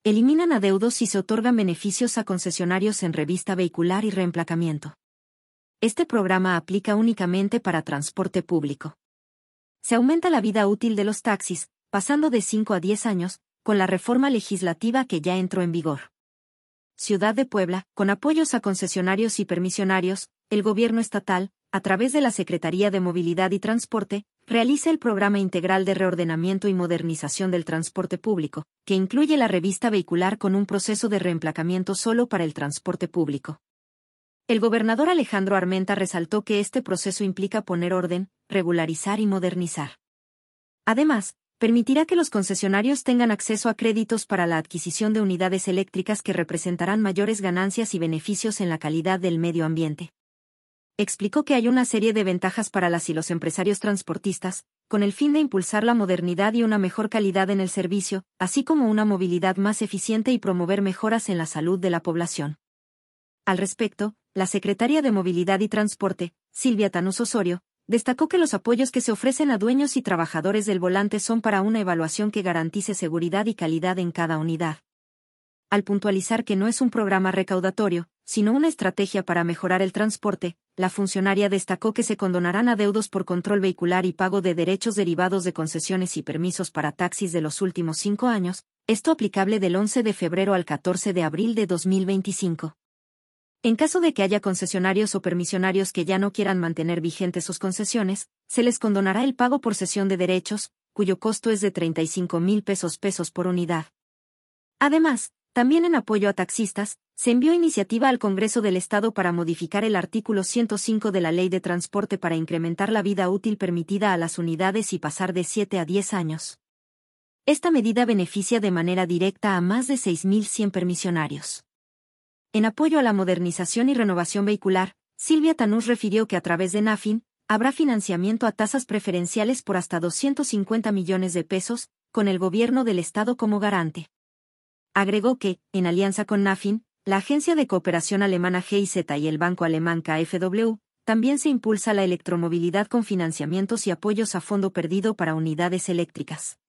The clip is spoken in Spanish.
eliminan adeudos y se otorgan beneficios a concesionarios en revista vehicular y reemplacamiento. Este programa aplica únicamente para transporte público. Se aumenta la vida útil de los taxis, pasando de 5 a 10 años, con la reforma legislativa que ya entró en vigor. Ciudad de Puebla, con apoyos a concesionarios y permisionarios, el gobierno estatal, a través de la Secretaría de Movilidad y Transporte, realiza el Programa Integral de Reordenamiento y Modernización del Transporte Público, que incluye la revista vehicular con un proceso de reemplacamiento solo para el transporte público. El gobernador Alejandro Armenta resaltó que este proceso implica poner orden, regularizar y modernizar. Además, permitirá que los concesionarios tengan acceso a créditos para la adquisición de unidades eléctricas que representarán mayores ganancias y beneficios en la calidad del medio ambiente. Explicó que hay una serie de ventajas para las y los empresarios transportistas, con el fin de impulsar la modernidad y una mejor calidad en el servicio, así como una movilidad más eficiente y promover mejoras en la salud de la población. Al respecto, la secretaria de Movilidad y Transporte, Silvia Tanús Osorio, destacó que los apoyos que se ofrecen a dueños y trabajadores del volante son para una evaluación que garantice seguridad y calidad en cada unidad. Al puntualizar que no es un programa recaudatorio, sino una estrategia para mejorar el transporte, la funcionaria destacó que se condonarán adeudos por control vehicular y pago de derechos derivados de concesiones y permisos para taxis de los últimos 5 años, esto aplicable del 11 de febrero al 14 de abril de 2025. En caso de que haya concesionarios o permisionarios que ya no quieran mantener vigentes sus concesiones, se les condonará el pago por cesión de derechos, cuyo costo es de 35,000 pesos por unidad. Además, también en apoyo a taxistas, se envió iniciativa al Congreso del Estado para modificar el artículo 105 de la Ley de Transporte para incrementar la vida útil permitida a las unidades y pasar de 7 a 10 años. Esta medida beneficia de manera directa a más de 6,100 permisionarios. En apoyo a la modernización y renovación vehicular, Silvia Tanús refirió que a través de NAFIN, habrá financiamiento a tasas preferenciales por hasta 250 millones de pesos, con el gobierno del Estado como garante. Agregó que, en alianza con NAFIN, la agencia de cooperación alemana GIZ y el banco alemán KfW, también se impulsa la electromovilidad con financiamientos y apoyos a fondo perdido para unidades eléctricas.